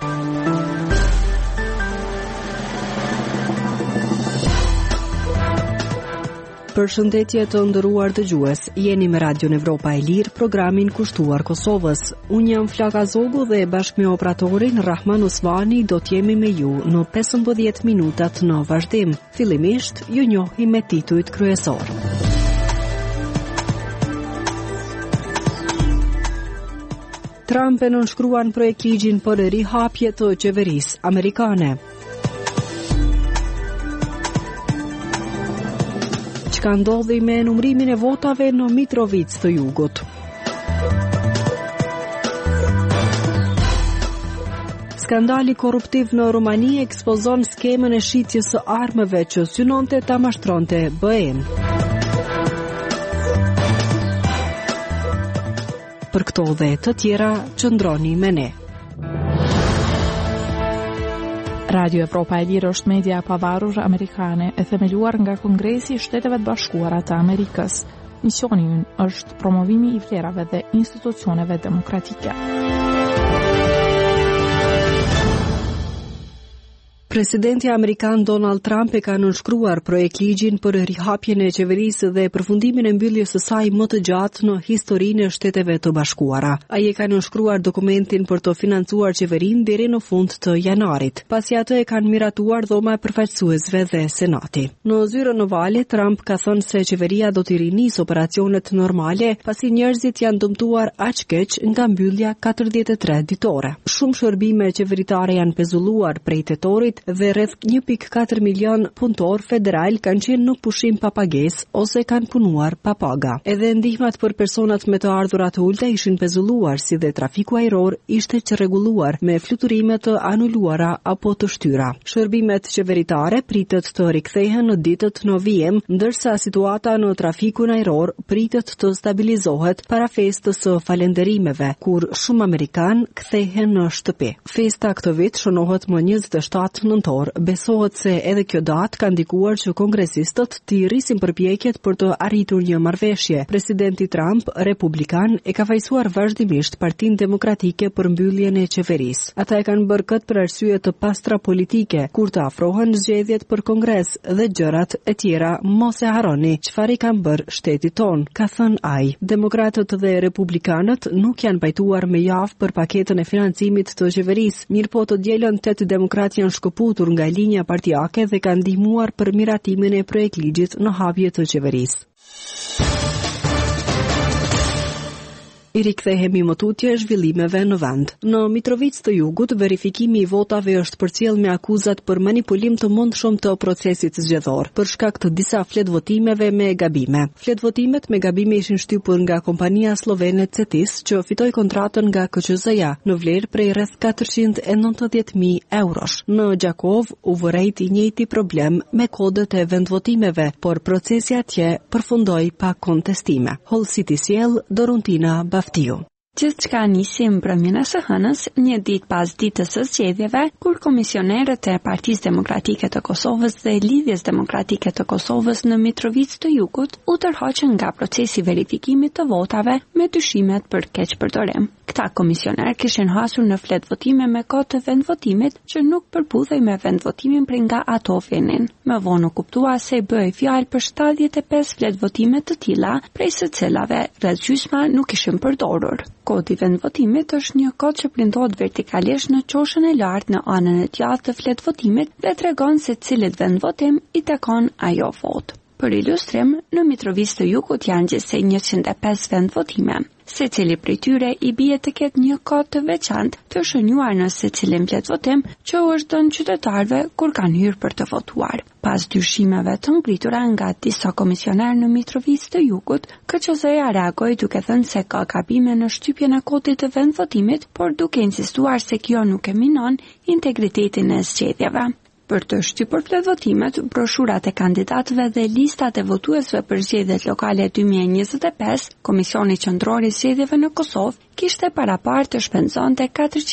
Përshëndetje të nderuar dëgjues, jeni me Radion Evropa e Lirë, programin kushtuar Kosovës. Unë jam Flaka Zogu dhe bashkë me operatorin Rahman Usmani do t'jemi me ju në 15 minutat në vazhdim. Fillimisht, ju njohim me titujt kryesor. Trump e nënshkruan projekt ligjin për rihapje të qeverisë amerikane. Ka ndodhi me numrimin e votave në Mitrovic të Jugut. Skandali korruptiv në Rumani ekspozon skemën e shitjes së armëve që synonte ta mashtronte BE-n. Për këto dhe të tjera, qëndroni me ne. Radio Evropa e Lirë është media e pavarur amerikane e themeluar nga Kongresi i Shteteve të Bashkuara të Amerikës. Misioni i ynë është promovimi i vlerave dhe institucioneve demokratike. Presidenti amerikan Donald Trump e ka nënshkruar projekt ligjin për rihapjen e qeverisë dhe përfundimin e mbylljes së saj më të gjatë në historinë e Shteteve të Bashkuara. Ai e ka nënshkruar dokumentin për të financuar qeverinë deri në fund të janarit. Pasi atë e kanë miratuar dhoma e përfaqësuesve dhe Senati. Në zyrën ovale, Trump ka thënë se qeveria do të rinisë operacionet normale pasi njerëzit janë dëmtuar aq keq nga mbyllja 43 ditore. Shumë shërbime qeveritare janë pezulluar prej tetorit dhe rreth 1.4 milion punëtor federal kanë qenë në pushim pa pagesë ose kanë punuar pa paga. Edhe ndihmat për personat me të ardhurat të ulta ishin pezulluar, si dhe trafiku ajror ishte çrregulluar me fluturime të anuluara apo të shtyra. Shërbimet qeveritare pritet të rikthehen në ditët në vijim, ndërsa situata në trafikun ajror pritet të stabilizohet para festës së falënderimeve, kur shumë amerikan kthehen në shtëpi. Festa këtë vit shënohet më 27 nëntor. Besohet se edhe kjo datë ka ndikuar që kongresistët t'i rrisin përpjekjet për të arritur një marrëveshje. Presidenti Trump, republikan, e ka fajsuar vazhdimisht Partinë Demokratike për mbylljen e qeverisë. Ata e kanë bërë këtë për arsye të pastra politike, kur të afrohen zgjedhjet për Kongres dhe gjërat e tjera, mos e harroni çfarë i kanë bërë shtetit ton, ka thënë ai. Demokratët dhe republikanët nuk janë pajtuar me javë për paketën e financimit të qeverisë, mirëpo të dielën 8 demokratë janë shkëputur nga linja partijake dhe kanë ndihmuar për miratimin e projektligjit në hapje të qeverisë. I rikthehemi më tutje zhvillimeve në vend. Në Mitrovic të Jugut, verifikimi i votave është përcjell me akuzat për manipulim të mundshëm të procesit zgjedhor, për shkak të disa fletvotimeve me gabime. Fletvotimet me gabime ishin shtypur nga kompania slovene Cetis, që fitoi kontratën nga KQZ-ja në vlerë prej rreth 490.000 eurosh. Në Gjakov u vërejt i njëjti problem me kodet e vendvotimeve, por procesi atje përfundoi pa kontestime. Holsiti sjell Doruntina Gjithçka nisi mbrëmjen e së hënës, një ditë pas ditës së zgjedhjeve, kur komisionerët e Partisë Demokratike të Kosovës dhe Lidhjes Demokratike të Kosovës në Mitrovic të Jugut u tërhoqën nga procesi verifikimit të votave me dyshimet për keqpërdorim. Këta komisioner kishin hasur në fletvotime me kohë të vendvotimit që nuk përputhej me vendvotimin prej nga ato venin. Më vonë u kuptua se bëhej fjalë për 75 fletvotime të tilla, prej së cilave rreth gjysma nuk ishin përdorur. Kodi vendvotimit është një kod që printohet vertikalisht në qoshën e lartë në anën e djathtë të fletvotimit dhe tregon se cilit vendvotim i takon ajo votë. Për ilustrim, në Mitrovic të Jugut janë gjithsej 105 vendvotime. Secili prej tyre i bie të ketë një kod të veçantë të shënuar në secilin fletvotim që është dhënë qytetarëve kur kanë hyrë për të votuar. Pas dyshimeve të ngritura nga disa komisioner në Mitrovic të Jugut, KQZ-ja reagoi duke thënë se ka gabime në shtypjen e kodit të vendvotimit, por duke insistuar se kjo nuk e minon integritetin e zgjedhjeve. Për të shtypur fletvotimet, broshurat e kandidatëve dhe listat e votuesve për zgjedhjet lokale 2025, Komisioni Qendror i Zgjedhjeve në Kosovë kishte parapar të shpenzonte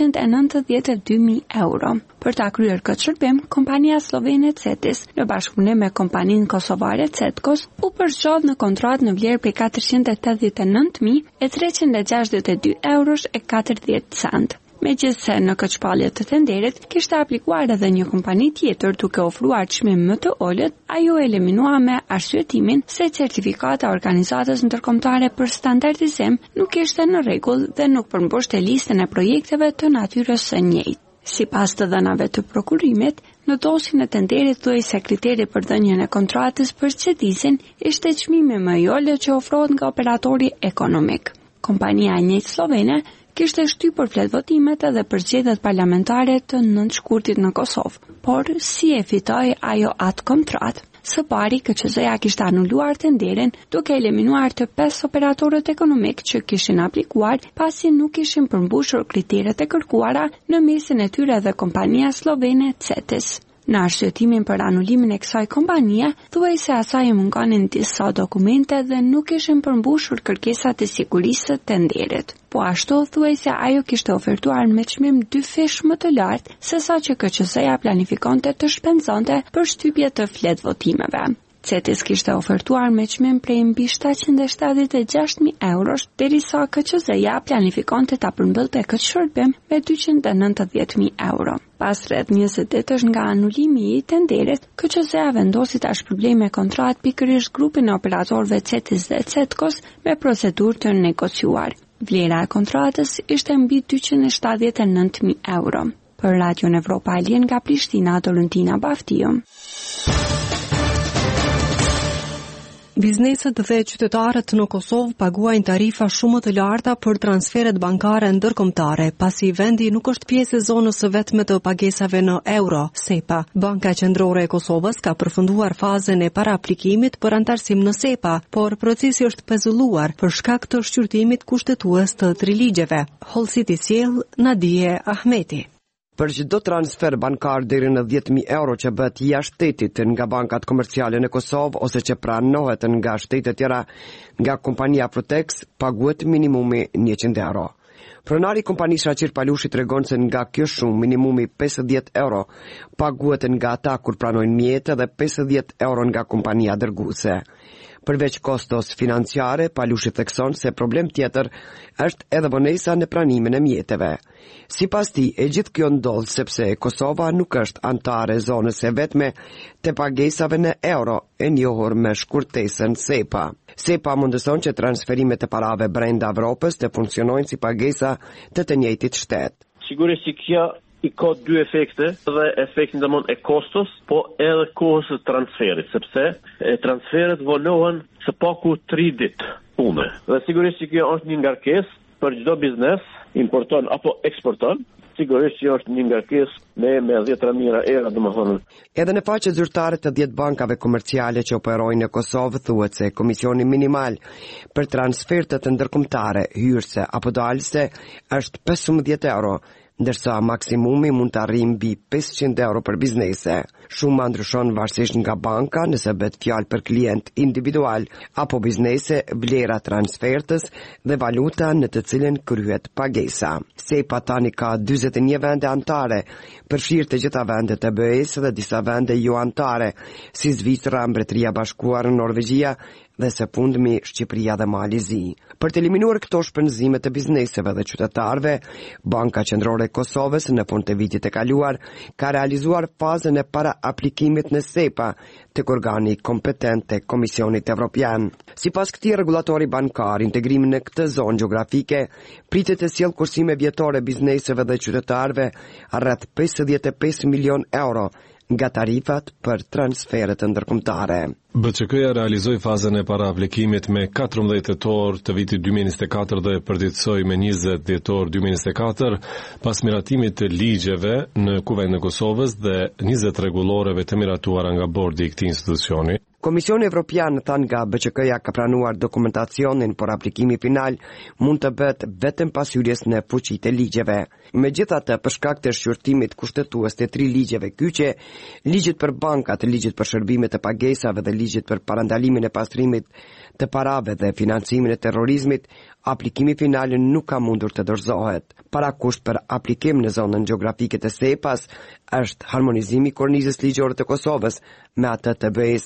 492.000 euro. Për ta kryer këtë shërbim, kompania slovene Cetis, në bashkëpunim me kompaninë kosovare Cetkos, u përzgjodh në kontratë në vlerë prej 489.362 eurosh e 40 cent. Megjithëse në këtë shpallje të tenderit kishte aplikuar edhe një kompani tjetër duke ofruar çmim më të ulët, ajo eliminua me arsyetimin se certifikata e organizatës ndërkombëtare për standardizim nuk ishte në rregull dhe nuk përmbushte listën e projekteve të natyrës së njëjtë. Sipas të dhënave të prokurimit, në dosjen e tenderit thuaj se kriteri për dhënien e kontratës për Cedizin ishte çmimi më i ulët që ofrohet nga operatori ekonomik. Kompania e njëjtë slovene kishte shtypur fletvotimet edhe për zgjedhjet parlamentare të 9 shkurtit në Kosovë, por si e fitoi ajo atë kontratë? Së pari, KQZ-ja kishte anuluar tenderin duke eliminuar të 5 operatorët ekonomik që kishin aplikuar pasi nuk ishin përmbushur kriteret e kërkuara në mesin e tyre dhe kompania slovene CETIS. Në arsyetimin për anulimin e kësaj kompanie, thuaj se asaj mungonin disa dokumente dhe nuk ishin përmbushur kërkesat e sigurisë së tenderit. Po ashtu thuaj se ajo kishte ofertuar me çmim 2 fish më të lartë se sa që KQZ-ja planifikonte të shpenzonte për shtypje të fletvotimeve. CETIS kishte ofertuar me çmim prej mbi 776.000 eurosh, derisa KQZ-ja planifikonte ta përmbyllte këtë shërbim me 290.000 euro. Pas rreth 20 ditësh nga anulimi i tenderit, KQZ-ja vendosi ta shpërblejë me kontratë pikërisht grupin e operatorëve CETIS dhe CETCOS me procedurë të negociuar. Vlera e kontratës ishte mbi 279.000 euro. Për Radion Evropa e Lirë nga Prishtina, Dolentina Baftiu. Bizneset dhe qytetarët në Kosovë paguajnë tarifa shumë të larta për transferet bankare ndërkombëtare, pasi vendi nuk është pjesë e zonës së vetme të pagesave në euro, SEPA. Banka Qendrore e Kosovës ka përfunduar fazën e paraaplikimit për antarësim në SEPA, por procesi është pezulluar për shkak të shqyrtimit kushtetues të 3 ligjeve. Hollësiti sjell Nadije Ahmeti. Për çdo transfer bankar deri në 10.000 euro që bëhet jashtë shtetit nga bankat komerciale në Kosovë ose që pranohet nga shtete tjera nga kompania Protex, paguhet minimumi 100 euro. Pronari kompanisë Shaqir Palushi tregon se nga kjo shumë minimumi 50 euro paguhet nga ata kur pranojnë mjete dhe 50 euro nga kompania dërguese. Përveç kostos financiare, Palushi thekson se problem tjetër është edhe vonesa në pranimin e mjeteve. Sipas tij, e gjithë kjo ndodh sepse Kosova nuk është antare e zonës së vetme të pagesave në euro, e njohur me shkurtesën SEPA. SEPA mundëson që transferimet e parave brenda Evropës të funksionojnë si pagesa të njëjtit shtet. Sigurisht që kjo i ka 2 efekte, dhe efektin e kostos, po edhe kohës së transferit, sepse transferet volohen së paku 3 ditë pune. Dhe sigurisht që kjo është një ngarkesë për çdo biznes, importon apo eksporton. Sigurisht që është një ngarkesë me 10.000 euro, domethënë. Edhe në faqe zyrtare të 10 bankave komerciale që operojnë në Kosovë thuhet se komisioni minimal për transfertet ndërkombëtare, hyrëse apo dalëse është 15 euro, ndërsa maksimumi mund të arrijë mbi 500 euro për biznese. Shuma ndryshon varësisht nga banka, nëse bëhet fjalë për klient individual apo biznese, vlera transfertës dhe valuta në të cilën kryhet pagesa. SEPA tani ka 41 vende antare, përfshirë të gjitha vendet e BE-s dhe disa vende jo antare, si Zvicra, Mbretëria e Bashkuar, Norvegjia dhe së fundmi Shqipëria dhe Malizi. Për të eliminuar këto shpenzime të bizneseve dhe qytetarëve, Banka Qendrore e Kosovës në fund të vitit të kaluar ka realizuar fazën e para-aplikimit në SEPA tek organi kompetent të Komisionit Evropian. Sipas këtij rregullatori bankar, integrimi në këtë zonë gjeografike pritet të sjellë kursime vjetore bizneseve dhe qytetarëve rreth 55 milion euro nga tarifat për transferet ndërkombëtare. BCK-ja realizoi fazën e paraaplikimit me 14 tetor të vitit 2024 dhe përditësoi me 20 dhjetor 2024 pas miratimit të ligjeve në Kuvendin e Kosovës dhe 20 rregulloreve të miratuara nga bordi i këtij institucioni. Komisioni Evropian than nga BCK-ja ka pranuar dokumentacionin, por aplikimi final mund të bëhet vetëm pas hyrjes në fuqi të ligjeve. Megjithatë, për shkak të shqyrtimit kushtetues të 3 ligjeve kyçe, ligjit për bankat, ligjit për shërbimet e pagesave dhe ligjit për parandalimin e pastrimit të parave dhe financimin e terrorizmit, aplikimi final nuk ka mundur të dorëzohet. Parakusht për aplikim në zonën gjeografike të SEPA-s është harmonizimi i kornizës ligjore të Kosovës me atë të BE-s,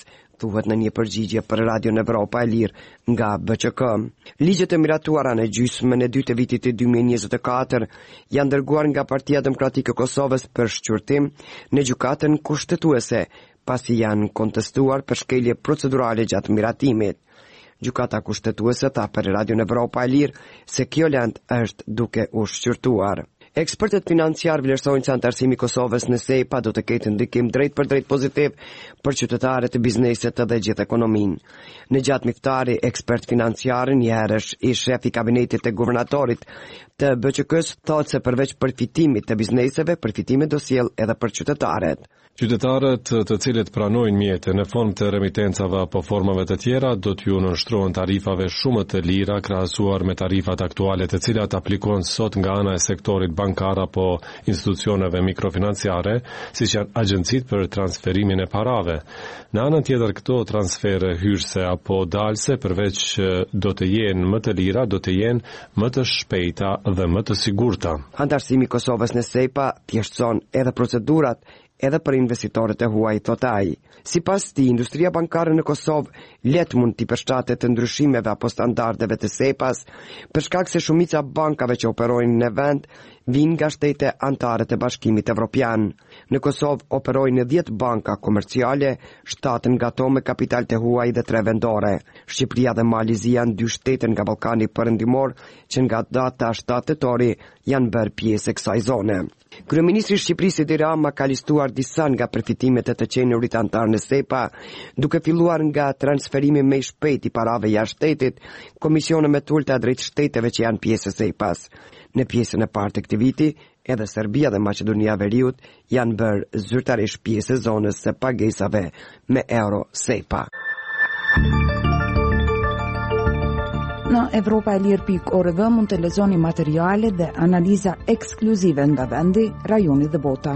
thuhet në një përgjigje për Radion Evropa e Lirë nga BCK. Ligjet e miratuara në gjysmën e dytë të vitit të 2024 janë dërguar nga Partia Demokratike e Kosovës për shqyrtim në gjykatën kushtetuese, pasi janë kontestuar për shkelje procedurale gjatë miratimit. Gjykata kushtetuese tha për Radion Evropa e Lirë se kjo lëndë është duke u shqyrtuar. Ekspertët financiar vlerësojnë se antarësimi i Kosovës në SEPA do të ketë ndikim drejt për drejt pozitiv për qytetarët e biznesit dhe gjithë ekonominë. Në gjatë miftari, ekspert financiar një herësh i shef i kabinetit të guvernatorit të BCK-s thotë se përveç përfitimit të bizneseve, përfitimet do sjellë edhe për qytetarët. Qytetarët të cilët pranojnë mjete në formë të remitencave apo formave të tjera do t'ju nënshtrohen tarifave shumë të lira krahasuar me tarifat aktuale të cilat aplikohen sot nga ana e sektorit bankar apo institucioneve mikrofinanciare, siç janë agjencitë për transferimin e parave. Në anën tjetër, këto transfere hyrëse apo dalse përveç do të jenë më të lira, do të jenë më të shpejta dhe më të sigurta. Antarësimi i Kosovës në SEPA thjeshtëson edhe procedurat edhe për investitorët e huaj, thot ai. Sipas tij, industria bankare në Kosovë let mund t'i përshtatet të ndryshimeve apo standardeve të SEPA-s, për shkak se shumica bankave që operojnë në vend vinë nga shtete anëtare të Bashkimit Evropian. Në Kosovë operojnë 10 banka komerciale, 7 nga to me kapital të huaj dhe 3 vendore. Shqipëria dhe Malizia janë 2 shtete nga Ballkani Perëndimor që nga data 7 tetori janë bërë pjesë e kësaj zone. Kryeministri i Shqipërisë Edi Rama ka listuar disa nga përfitimet e të qenurit antar në SEPA, duke filluar nga transferimi më i shpejt i parave jashtë shtetit, komisione më të ulta drejt shteteve që janë pjesë e SEPA-s. Në pjesën e parë të këtij viti, edhe Serbia dhe Maqedonia e Veriut janë bërë zyrtarisht pjesë e zonës së pagesave me euro SEPA. Në evropaelir.org mund të lexoni materiale dhe analiza ekskluzive nga vendi, rajoni dhe bota.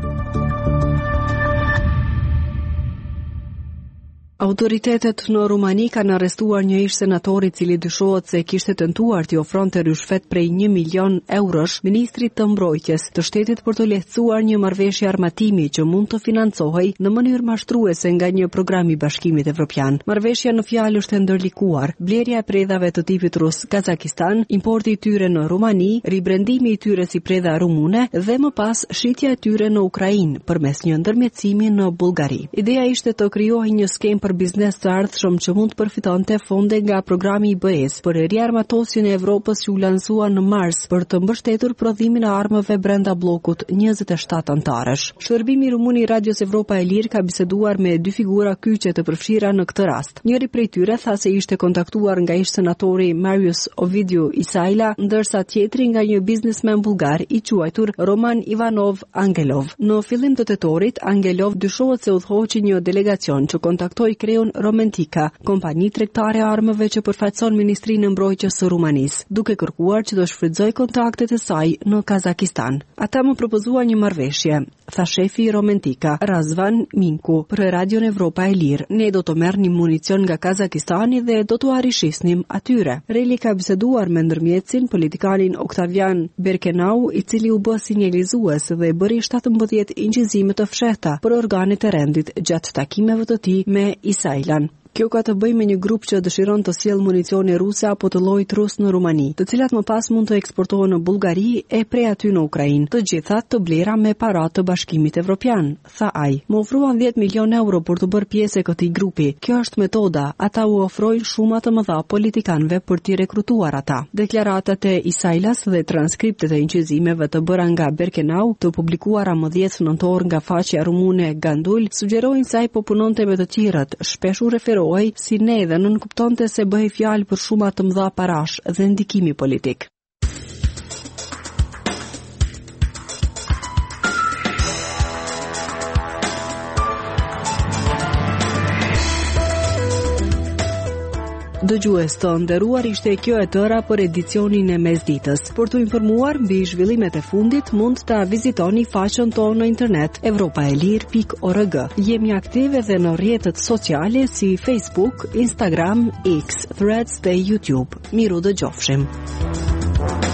Autoritetet në Rumani kanë arrestuar një ish senator i cili dyshohet se kishte tentuar t'i ofronte ryshfet prej 1 milion eurosh ministrit të mbrojtjes të shtetit për të lehtësuar një marrëveshje armatimi që mund të financohej në mënyrë mashtruese nga një program i Bashkimit Evropian. Marrëveshja në fjalë është e ndërlikuar, blerja e predhave të tipit rus Kazakistan, importi i tyre në Rumani, ribrendimi i tyre si predha rumune dhe më pas shitja e tyre në Ukrainë përmes një ndërmjetësimi në Bullgari. Ideja ishte të krijohej një skemë për biznes të ardhshëm që mund të përfitonte fonde nga programi i BE-s për riarmatosjen e Evropës që u lansua në mars për të mbështetur prodhimin e armëve brenda bllokut 27 antarësh. Shërbimi rumun i Radios Evropa e Lirë ka biseduar me 2 figura kyçe të përfshira në këtë rast. Njëri prej tyre tha se ishte kontaktuar nga ish senatori Marius Ovidiu Isaila, ndërsa tjetri nga një biznesmen bullgar i quajtur Roman Ivanov Angelov. Në fillim të tetorit, Angelov dyshohet se udhëhoqi një delegacion që kontaktoi Kreun Romantika, kompani tregtare armëve që përfaqëson Ministrinë e Mbrojtjes së Rumanisë, duke kërkuar që të shfrytëzoj kontaktet e saj në Kazakistan. Ata më propozuan një marrëveshje, tha shefi i Romantika, Razvan Minku, për Radion Evropa e Lirë. Ne do të merrnim municion nga Kazakistani dhe do t'u arishisnim atyre. Reli ka biseduar me ndërmjetësin politikanin Oktavian Berkenau, i cili u bë sinjalizues dhe bëri 17 inqizime të fshehta për organet e rendit gjatë takimeve të tij me Isailan. Kjo ka të bëjë me një grup që dëshiron të sjellë municione ruse apo të llojit rus në Rumani, të cilat më pas mund të eksportohen në Bullgari e prej aty në Ukrainë, të gjitha të blera me para të Bashkimit Evropian, tha ai. Më ofruan 10 milion euro për të bërë pjesë e këtij grupi. Kjo është metoda, ata u ofrojnë shuma të mëdha politikanëve për t'i rekrutuar ata. Deklaratat e Isailas dhe transkriptet e inqizimeve të bëra nga Berkenau, të publikuara më 10 nëntor nga faqja rumune Gandul, sugjerojnë se ai po punonte me të tjerët, shpesh u referohej si ne dhe nën kuptonte se bëhej fjalë për shuma të mëdha parash dhe ndikimi politik. Dëgjues të nderuar, ishte kjo e tëra për edicionin e mesditës. Për të informuar mbi zhvillimet e fundit, mund ta vizitoni faqen tonë në internet evropaelir.org. Jemi aktive dhe në rrjetet sociale si Facebook, Instagram, X, Threads dhe YouTube. Miru dëgjofshim.